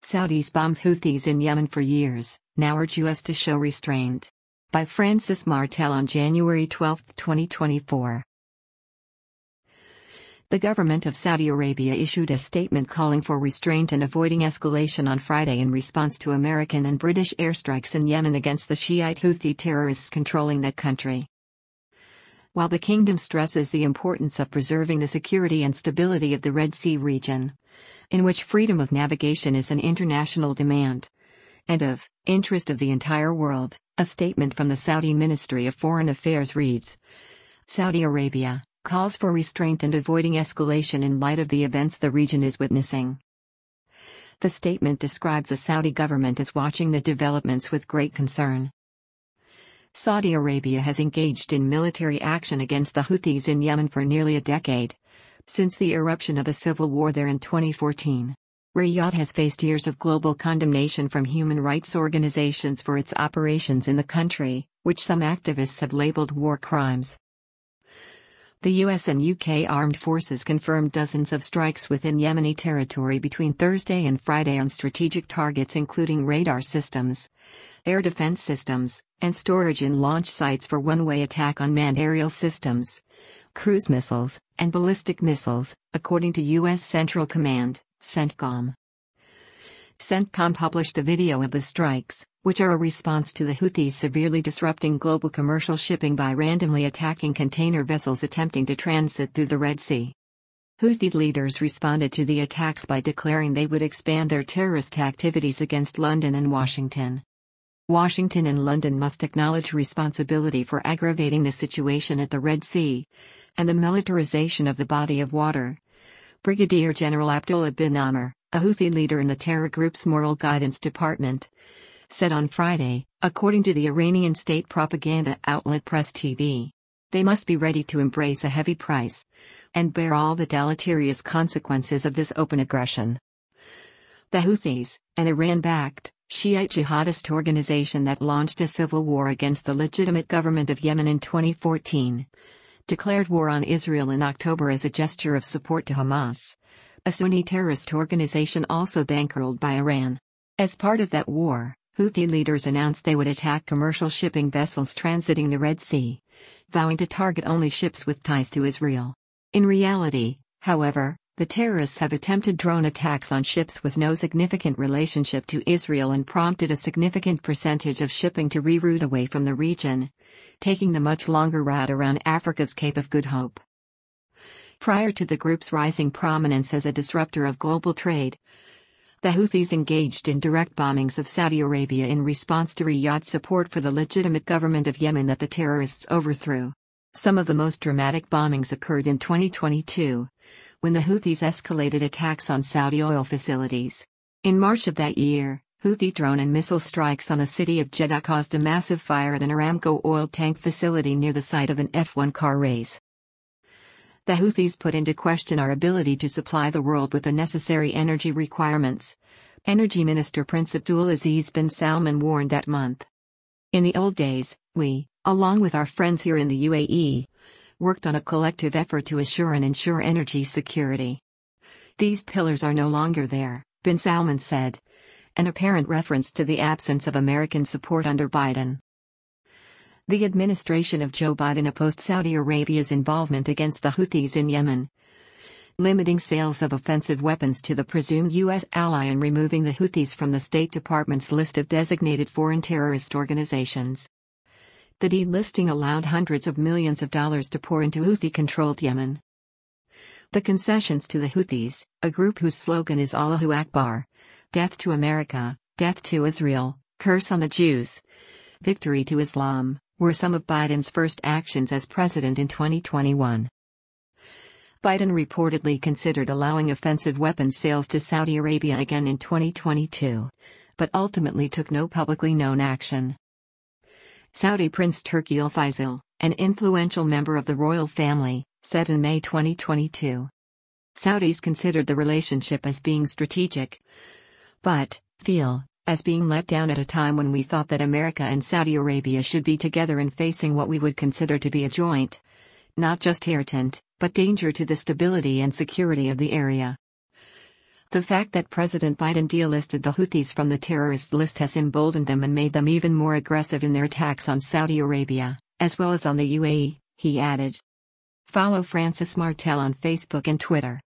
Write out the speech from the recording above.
Saudis bombed Houthis in Yemen for years, now urge US to show restraint. By Francis Martel on January 12, 2024. The government of Saudi Arabia issued a statement calling for restraint and avoiding escalation on Friday in response to American and British airstrikes in Yemen against the Shiite Houthi terrorists controlling that country. While the kingdom stresses the importance of preserving the security and stability of the Red Sea region, in which freedom of navigation is an international demand, and of interest of the entire world, a statement from the Saudi Ministry of Foreign Affairs reads, Saudi Arabia calls for restraint and avoiding escalation in light of the events the region is witnessing. The statement describes the Saudi government as watching the developments with great concern. Saudi Arabia has engaged in military action against the Houthis in Yemen for nearly a decade, since the eruption of a civil war there in 2014. Riyadh has faced years of global condemnation from human rights organizations for its operations in the country, which some activists have labeled war crimes. The US and UK armed forces confirmed dozens of strikes within Yemeni territory between Thursday and Friday on strategic targets including radar systems, air defense systems, and storage and launch sites for one-way attack on manned aerial systems, cruise missiles, and ballistic missiles, according to US Central Command, CENTCOM. CENTCOM published a video of the strikes, which are a response to the Houthis severely disrupting global commercial shipping by randomly attacking container vessels attempting to transit through the Red Sea. Houthi leaders responded to the attacks by declaring they would expand their terrorist activities against London and Washington. Washington and London must acknowledge responsibility for aggravating the situation at the Red Sea and the militarization of the body of water. Brigadier General Abdullah bin Amr, a Houthi leader in the terror group's Moral Guidance Department, said on Friday, according to the Iranian state propaganda outlet Press TV. They must be ready to embrace a heavy price and bear all the deleterious consequences of this open aggression. The Houthis, an Iran-backed, Shiite jihadist organization that launched a civil war against the legitimate government of Yemen in 2014, declared war on Israel in October as a gesture of support to Hamas, a Sunni terrorist organization also bankrolled by Iran. As part of that war, Houthi leaders announced they would attack commercial shipping vessels transiting the Red Sea, vowing to target only ships with ties to Israel. In reality, however, the terrorists have attempted drone attacks on ships with no significant relationship to Israel and prompted a significant percentage of shipping to reroute away from the region, taking the much longer route around Africa's Cape of Good Hope. Prior to the group's rising prominence as a disruptor of global trade, the Houthis engaged in direct bombings of Saudi Arabia in response to Riyadh's support for the legitimate government of Yemen that the terrorists overthrew. Some of the most dramatic bombings occurred in 2022, when the Houthis escalated attacks on Saudi oil facilities. In March of that year, Houthi drone and missile strikes on the city of Jeddah caused a massive fire at an Aramco oil tank facility near the site of an F1 car race. The Houthis put into question our ability to supply the world with the necessary energy requirements, Energy Minister Prince Abdulaziz bin Salman warned that month. In the old days, we, along with our friends here in the UAE, worked on a collective effort to assure and ensure energy security. These pillars are no longer there, bin Salman said, an apparent reference to the absence of American support under Biden. The administration of Joe Biden opposed Saudi Arabia's involvement against the Houthis in Yemen, limiting sales of offensive weapons to the presumed U.S. ally and removing the Houthis from the State Department's list of designated foreign terrorist organizations. The delisting allowed hundreds of millions of dollars to pour into Houthi-controlled Yemen. The concessions to the Houthis, a group whose slogan is Allahu Akbar, death to America, death to Israel, curse on the Jews, victory to Islam, were some of Biden's first actions as president in 2021. Biden reportedly considered allowing offensive weapons sales to Saudi Arabia again in 2022, but ultimately took no publicly known action. Saudi Prince Turki Al-Faisal, an influential member of the royal family, said in May 2022. Saudis considered the relationship as being strategic, but feel as being let down at a time when we thought that America and Saudi Arabia should be together in facing what we would consider to be a joint, not just irritant, but danger to the stability and security of the area. The fact that President Biden delisted the Houthis from the terrorist list has emboldened them and made them even more aggressive in their attacks on Saudi Arabia, as well as on the UAE, he added. Follow Francis Martel on Facebook and Twitter.